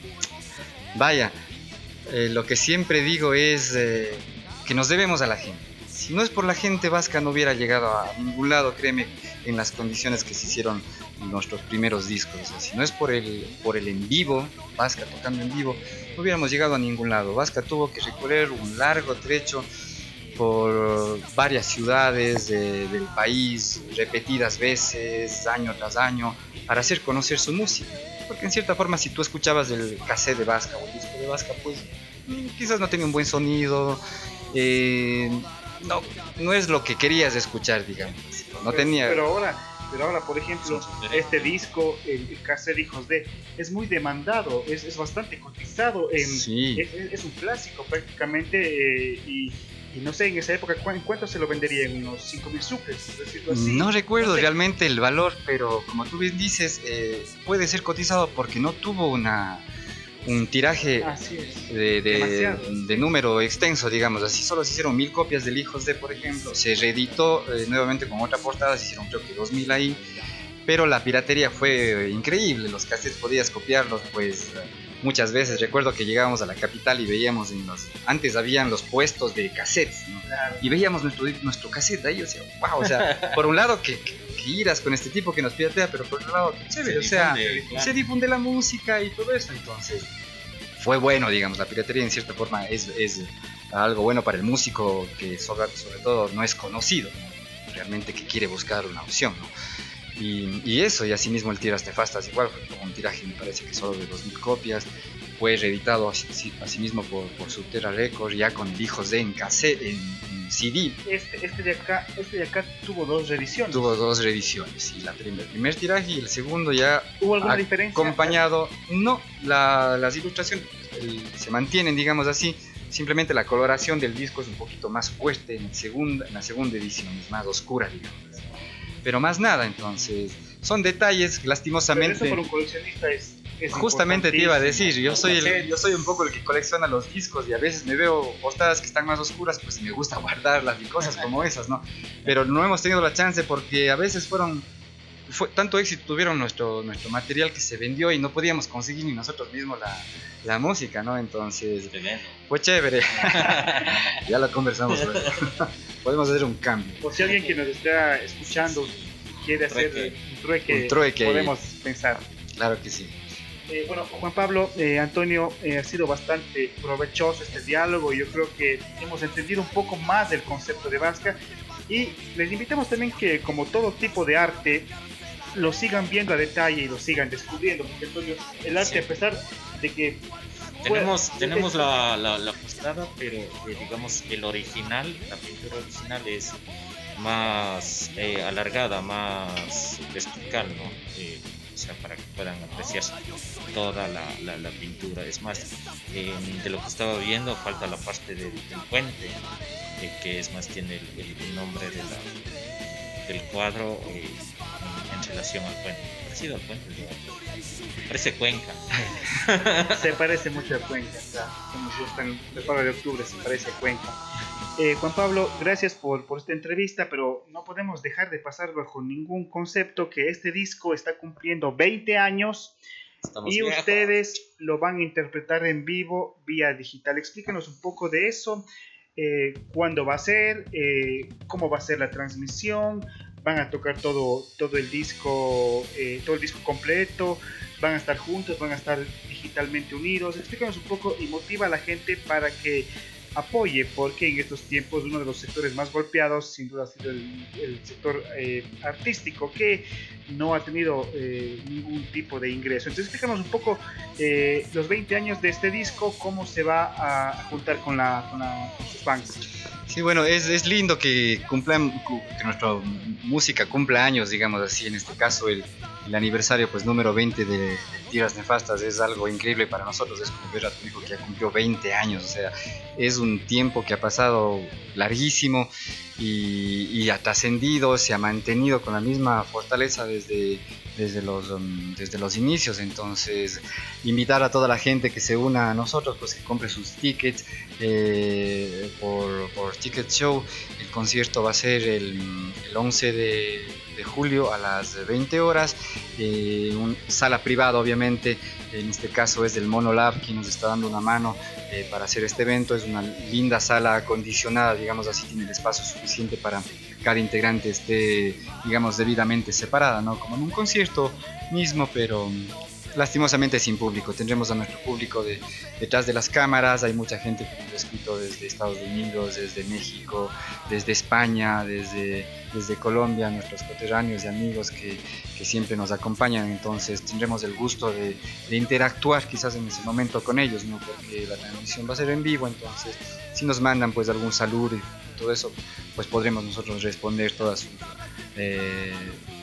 vaya, eh, lo que siempre digo es eh, que nos debemos a la gente. Si no es por la gente, Vasca no hubiera llegado a ningún lado, créeme, en las condiciones que se hicieron nuestros primeros discos. O sea, si no es por el, por el en vivo, Vasca tocando en vivo, no hubiéramos llegado a ningún lado. Vasca tuvo que recorrer un largo trecho por varias ciudades de, del país, repetidas veces, año tras año, para hacer conocer su música. Porque en cierta forma, si tú escuchabas el cassette de Vasca o el disco de Vasca, pues quizás no tenía un buen sonido, eh, no, no es lo que querías escuchar, digamos. No pero, tenía... pero ahora, Pero ahora, por ejemplo, este disco, el, el cassette Hijos de, es muy demandado, es, es bastante cotizado, en, sí. es, es un clásico prácticamente, eh, y, y no sé, en esa época, ¿en cuánto se lo vendería? ¿En unos cinco mil sucres? Decirlo así. No recuerdo no sé. realmente el valor, pero como tú bien dices, eh, puede ser cotizado porque no tuvo una... un tiraje Así es. de, de, Demasiado. de número extenso, digamos así. Solo se hicieron mil copias del Hijos de, por ejemplo. Se reeditó eh, nuevamente con otra portada, se hicieron creo que dos mil ahí. Pero la piratería fue increíble. Los cassettes podías copiarlos, pues muchas veces. Recuerdo que llegábamos a la capital y veíamos en los... Antes habían los puestos de cassettes, ¿no? Claro. Y veíamos nuestro, nuestro cassette ahí. O sea, wow, o sea, por un lado que, que, que iras con este tipo que nos piratea, pero por otro lado que chévere, o sea, difunde, claro. se difunde la música y todo eso. Entonces fue bueno, digamos, la piratería en cierta forma es, es algo bueno para el músico que sobre, sobre todo no es conocido, ¿no? Realmente que quiere buscar una opción, ¿no? Y, y eso, y asimismo el Tiras Nefastas igual, fue como un tiraje me parece que solo de dos mil copias, fue reeditado así, asimismo por, por Subterra Records, ya con Hijos de en cassette, en, en C D. Este, este, de acá, este de acá tuvo dos reediciones. Tuvo dos reediciones, y la prim- el primer tiraje y el segundo ya ¿Hubo alguna diferencia? acompañado, no, la, las ilustraciones el, se mantienen, digamos así, simplemente la coloración del disco es un poquito más fuerte en, el segunda, en la segunda edición, es más oscura, digamos así. Pero más nada, entonces, son detalles, lastimosamente. Pero eso para un coleccionista es, es justamente te iba a decir, yo soy, el, Cassettes. yo soy un poco el que colecciona los discos y a veces me veo portadas que están más oscuras, pues me gusta guardarlas y cosas como esas, ¿no? Pero no hemos tenido la chance porque a veces fueron, fue, tanto éxito tuvieron nuestro, nuestro material que se vendió y no podíamos conseguir ni nosotros mismos la, la música, ¿no? Entonces, fue chévere. Ya lo conversamos, podemos hacer un cambio. Por si alguien que nos está escuchando quiere hacer Trueque. un trueque, Un trueque ahí. podemos pensar. Claro que sí. Eh, bueno, Juan Pablo, eh, Antonio, eh, ha sido bastante provechoso este diálogo. Yo creo que hemos entendido un poco más del concepto de Vasca y les invitamos también que, como todo tipo de arte, lo sigan viendo a detalle y lo sigan descubriendo, porque Antonio, el arte, Sí. a pesar de que Tenemos, fue- tenemos es- la, la, la postada, pero eh, digamos el original, la pintura original es más eh, alargada, más vertical, ¿no? Eh, o sea, para que puedan apreciar toda la, la, la pintura. Es más, eh, de lo que estaba viendo, falta la parte del, del puente, eh, que es más, tiene el, el- el nombre de la, del cuadro eh, en, en relación al puente. Parecido al puente, digamos. Parece Cuenca. se parece mucho a Cuenca, o sea, como nos gustan el pago de octubre, se parece a Cuenca. Eh, Juan Pablo, gracias por, por esta entrevista, pero no podemos dejar de pasar bajo ningún concepto que este disco está cumpliendo veinte años Estamos y viejos. ustedes lo van a interpretar en vivo vía digital. Explícanos un poco de eso, eh, cuándo va a ser, eh, cómo va a ser la transmisión, van a tocar todo, todo el disco, eh, todo el disco completo, van a estar juntos, van a estar digitalmente unidos. Explícanos un poco y motiva a la gente para que apoye, porque en estos tiempos uno de los sectores más golpeados sin duda ha sido el, el sector eh, artístico, que no ha tenido eh, ningún tipo de ingreso. Entonces explícanos un poco eh, los veinte años de este disco, cómo se va a juntar con, la, con, la, con sus fans. Sí, bueno, es, es lindo que cumplan, que nuestra música cumpla años, digamos así. En este caso, el, el aniversario pues número veinte de, de Tiras Nefastas es algo increíble para nosotros. Es como ver a tu hijo que ya cumplió veinte años, o sea, es un tiempo que ha pasado larguísimo y, y ha trascendido, se ha mantenido con la misma fortaleza desde, desde, los, um, desde los inicios. Entonces, invitar a toda la gente que se una a nosotros, pues que compre sus tickets eh, por, por Ticket Show. El concierto va a ser el, el once de, de julio a las veinte horas, eh, un, sala privada obviamente. En este caso es del Mono Lab quien nos está dando una mano eh, para hacer este evento. Es una linda sala acondicionada, digamos así, tiene el espacio suficiente para cada integrante esté, digamos, debidamente separada, ¿no? Como en un concierto mismo, pero lastimosamente sin público. Tendremos a nuestro público de, detrás de las cámaras. Hay mucha gente que nos ha escrito desde Estados Unidos, desde México, desde España, desde, desde Colombia, nuestros coterráneos y amigos que, que siempre nos acompañan. Entonces tendremos el gusto de, de interactuar quizás en ese momento con ellos, ¿no? Porque la transmisión va a ser en vivo. Entonces, si nos mandan pues algún saludo y todo eso, pues podremos nosotros responder todas sus, eh,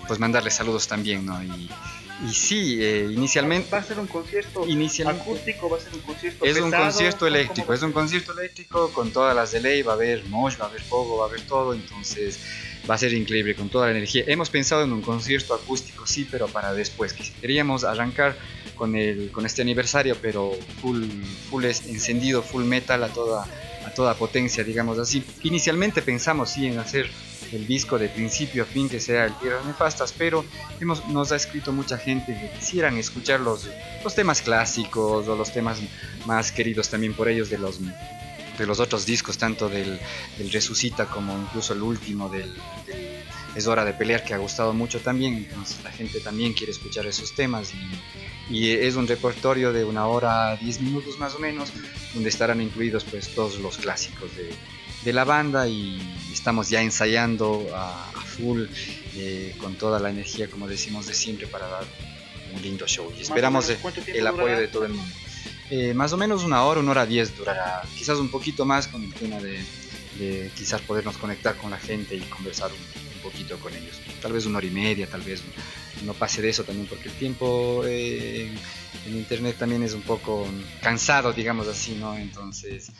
pues mandarles saludos también, ¿no? Y, y sí, eh, inicialmente... ¿Va a ser un concierto inicialmente, acústico? ¿Va a ser un concierto Es pesado? un concierto ¿Cómo- eléctrico, cómo va es un concierto eléctrico con todas las de ley, va a haber mosh, va a haber pogo, va a haber todo, entonces va a ser increíble con toda la energía. Hemos pensado en un concierto acústico, sí, pero para después, que queríamos arrancar con, el, con este aniversario, pero full, full es- encendido, full metal a toda, a toda potencia, digamos así. Inicialmente pensamos sí en hacer el disco de principio a fin que sea el Tierras Nefastas, pero hemos, nos ha escrito mucha gente que quisieran escuchar los, los temas clásicos o los temas más queridos también por ellos de los, de los otros discos, tanto del, del Resucita como incluso el último del, del Es Hora de Pelear, que ha gustado mucho también. Entonces la gente también quiere escuchar esos temas y, y es un repertorio de una hora, diez minutos más o menos, donde estarán incluidos pues todos los clásicos de, de la banda, y estamos ya ensayando a, a full eh, con toda la energía, como decimos, de siempre, para dar un lindo show, y esperamos Más o menos, ¿cuánto tiempo el apoyo durará? de todo el mundo. Eh, más o menos una hora, una hora diez durará, quizás un poquito más con el tema de, de quizás podernos conectar con la gente y conversar un, un poquito con ellos, tal vez una hora y media, tal vez no pase de eso también, porque el tiempo eh, en internet también es un poco cansado, digamos así, ¿no? Entonces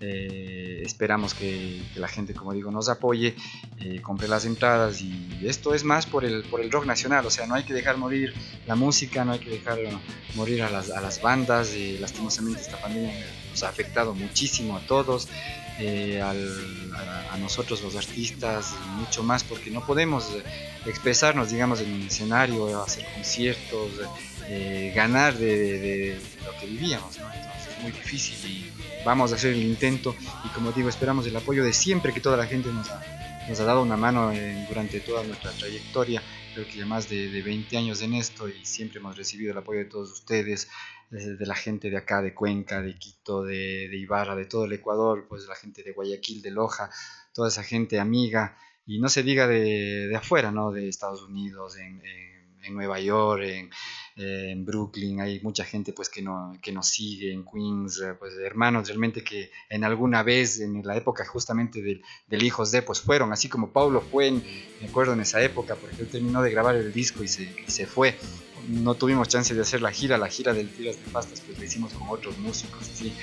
eh, esperamos que, que la gente, como digo, nos apoye, eh, compre las entradas, y esto es más por el, por el rock nacional, o sea, no hay que dejar morir la música, no hay que dejar morir a las, a las bandas. Eh, lastimosamente esta pandemia nos ha afectado muchísimo a todos, eh, al, a, a nosotros los artistas mucho más, porque no podemos expresarnos, digamos, en un escenario, hacer conciertos, eh, ganar de, de, de lo que vivíamos, ¿no? Entonces es muy difícil, y vamos a hacer el intento, y como digo, esperamos el apoyo de siempre, que toda la gente nos ha, nos ha dado una mano en, durante toda nuestra trayectoria. Creo que ya más de, de veinte años en esto, y siempre hemos recibido el apoyo de todos ustedes, de, de la gente de acá, de Cuenca, de Quito, de, de Ibarra, de todo el Ecuador, pues la gente de Guayaquil, de Loja, toda esa gente amiga, y no se diga de, de afuera, ¿no? De Estados Unidos, en, en, en Nueva York, en, eh, en Brooklyn, hay mucha gente pues que, no, que nos sigue, en Queens, eh, pues hermanos realmente que en alguna vez, en la época justamente del, del Hijos de, pues fueron, así como Paulo fue, en, me acuerdo en esa época, porque él terminó de grabar el disco y se, y se fue. No tuvimos chance de hacer la gira, la gira del Tierras Nefastas pues la hicimos con otros músicos, así.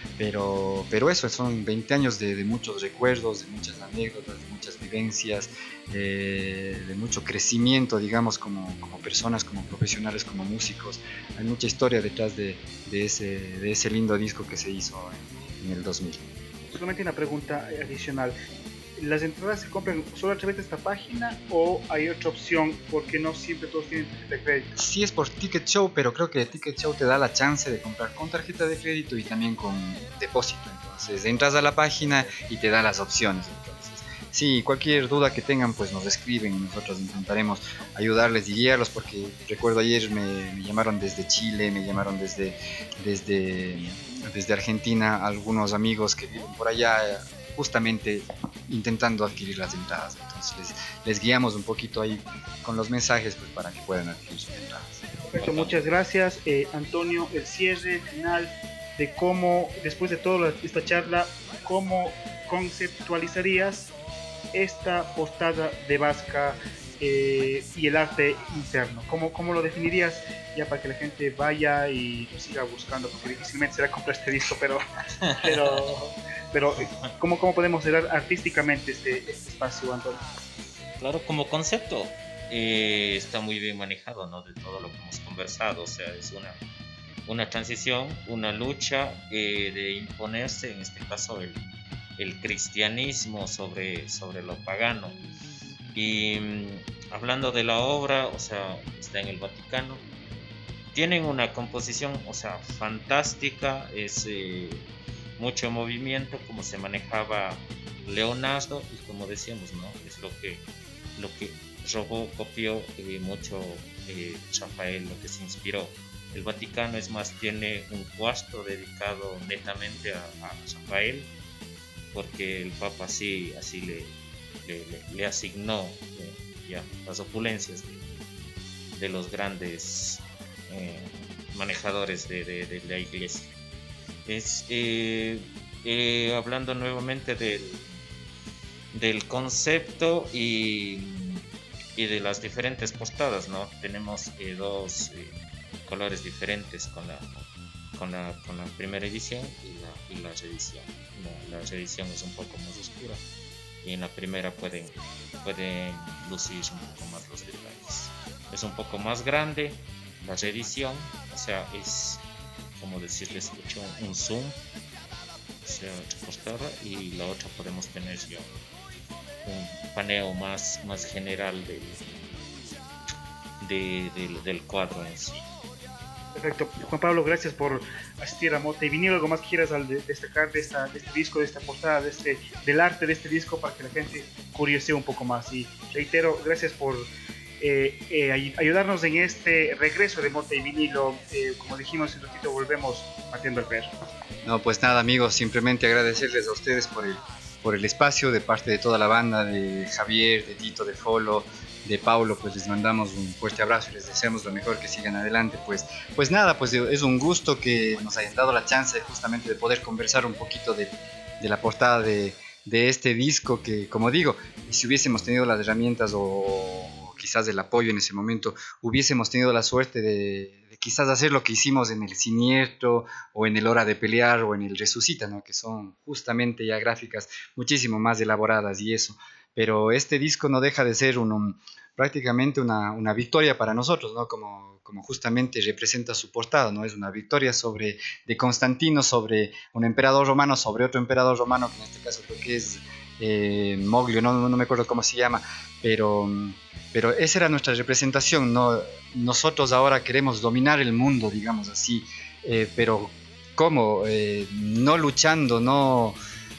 Pero, pero eso, son veinte años de, de muchos recuerdos, de muchas anécdotas, de muchas vivencias, eh, de mucho crecimiento, digamos, como, como personas, como profesionales, como músicos. Hay mucha historia detrás de, de, ese, de ese lindo disco que se hizo en, en el dos mil. Solamente una pregunta adicional. ¿Las entradas se compran solo a través de esta página o hay otra opción? Porque no siempre todos tienen tarjeta de crédito. Sí, es por Ticket Show, pero creo que Ticket Show te da la chance de comprar con tarjeta de crédito y también con depósito. Entonces entras a la página y te da las opciones. Entonces, sí, cualquier duda que tengan pues nos escriben y nosotros intentaremos ayudarles y guiarlos, porque recuerdo ayer me, me llamaron desde Chile, me llamaron desde, desde, desde Argentina algunos amigos que viven por allá, justamente intentando adquirir las entradas. Entonces les, les guiamos un poquito ahí con los mensajes pues, para que puedan adquirir sus entradas. Perfecto, muchas gracias. Eh, Antonio, el cierre final de cómo, después de toda esta charla, cómo conceptualizarías esta portada de Vasca eh, y el arte interno. ¿Cómo, ¿Cómo lo definirías? Ya para que la gente vaya y lo siga buscando, porque difícilmente será comprar este disco, pero, pero, pero ¿cómo, ¿cómo podemos cerrar artísticamente este, este espacio, Antonio? Claro, como concepto eh, está muy bien manejado, ¿no? De todo lo que hemos conversado, o sea, es una, una transición, una lucha eh, de imponerse, en este caso el, el cristianismo sobre, sobre lo pagano. Y mmm, hablando de la obra, o sea, está en el Vaticano. Tienen una composición, o sea, fantástica, es eh, mucho movimiento, como se manejaba Leonardo, y como decíamos, ¿no? Es lo que, lo que robó, copió eh, mucho eh, Rafael, lo que se inspiró. El Vaticano, es más, tiene un cuarto dedicado netamente a, a Rafael, porque el Papa así, así le, le, le, le asignó eh, ya, las opulencias de, de los grandes Eh, manejadores de, de, de la iglesia. Es, eh, eh, hablando nuevamente del, del concepto y y de las diferentes portadas, ¿no? Tenemos eh, dos eh, colores diferentes con la, con la, con la primera edición y la, y la reedición. La, la reedición es un poco más oscura y en la primera pueden, pueden lucir un poco más los detalles. Es un poco más grande la reedición, o sea, es como decirles, hecho un zoom, o sea, portada, y la otra podemos tener ya un paneo más, más general del, de, del, del cuadro en sí. Perfecto. Juan Pablo, gracias por asistir a Mota y Vinilo. ¿Algo más que quieras al de- destacar de, esta, de este disco, de esta portada, de este, del arte de este disco para que la gente curiosee un poco más? Y reitero, gracias por eh, eh, ay- ayudarnos en este regreso de Mota y Vinilo. Eh, como dijimos, en un ratito volvemos batiendo el perro. No, pues nada amigos, simplemente agradecerles a ustedes por el, por el espacio de parte de toda la banda, de Javier, de Tito, de Folo, de Paulo, pues les mandamos un fuerte abrazo y les deseamos lo mejor, que sigan adelante. Pues, pues nada, pues es un gusto que nos hayan dado la chance justamente de poder conversar un poquito de, de la portada de, de este disco, que como digo, si hubiésemos tenido las herramientas o, o quizás el apoyo en ese momento, hubiésemos tenido la suerte de, de quizás hacer lo que hicimos en el Siniestro o en el Hora de Pelear o en el Resucita, ¿no? Que son justamente ya gráficas muchísimo más elaboradas y eso. Pero este disco no deja de ser un, un, prácticamente una, una victoria para nosotros, ¿no? Como, como justamente representa su portada, ¿no? Es una victoria sobre, de Constantino sobre un emperador romano, sobre otro emperador romano, que en este caso creo que es eh, Moglio, no, no me acuerdo cómo se llama, pero, pero esa era nuestra representación, ¿no? Nosotros ahora queremos dominar el mundo, digamos así, eh, pero ¿cómo? Eh, no luchando, no...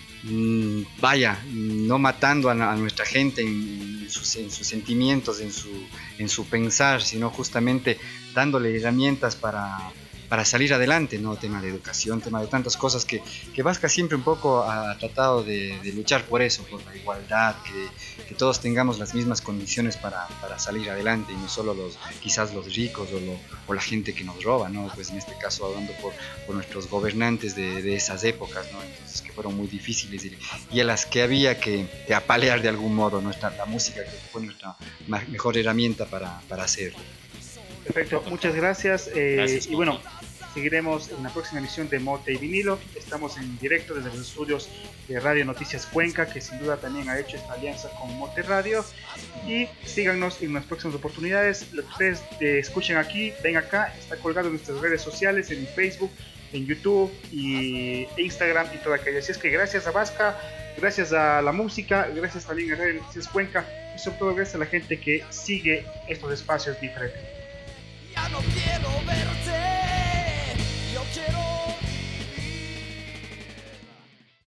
vaya, no matando a, a nuestra gente en, en, sus, en sus sentimientos, en su, en su pensar, sino justamente dándole herramientas para, para salir adelante, ¿no? Tema de educación, tema de tantas cosas que, que Vasca siempre un poco ha tratado de, de luchar por eso, por la igualdad, que, que todos tengamos las mismas condiciones para, para salir adelante y no solo los, quizás los ricos o, lo, o la gente que nos roba, ¿no? Pues en este caso hablando por, por nuestros gobernantes de, de esas épocas, ¿no? Entonces, que fueron muy difíciles y, y a las que había que, que apalear de algún modo, nuestra, la música que fue nuestra mejor herramienta para, para hacerlo. Perfecto, muchas gracias. Eh, Gracias, y bueno, seguiremos en la próxima emisión de Mota y Vinilo. Estamos en directo desde los estudios de Radio Noticias Cuenca, que sin duda también ha hecho esta alianza con Mote Radio. Y síganos en las próximas oportunidades. Lo que ustedes eh, escuchen aquí, ven acá, está colgado en nuestras redes sociales, en Facebook, en YouTube y Instagram y todo aquello. Así es que gracias a Vasca, gracias a la música, gracias también a Radio Noticias Cuenca y sobre todo gracias a la gente que sigue estos espacios diferentes.